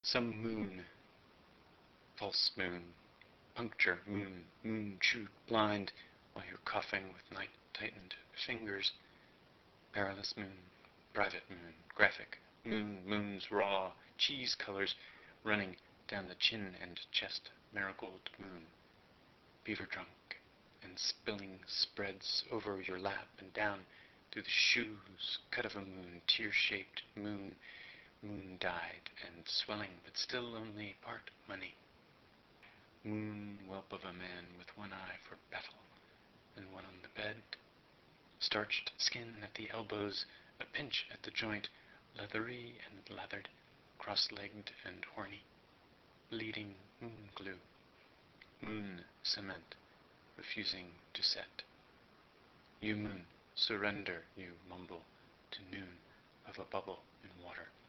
Some moon, false moon, puncture moon, moon chewed blind, while you're coughing with night-tightened fingers. Perilous moon, private moon, graphic moon, moon's raw cheese colors running down the chin and chest, marigold moon, beaver drunk, and spilling spreads over your lap and down through the shoes, cut of a moon, tear-shaped moon, moon-dyed and swelling, but still only part money. Moon whelp of a man with one eye for battle, and one on the bed, starched skin at the elbows, a pinch at the joint, leathery and lathered, cross-legged and horny, bleeding moon glue, moon cement, refusing to set. You moon, surrender, you mumble, to noon of a bubble in water.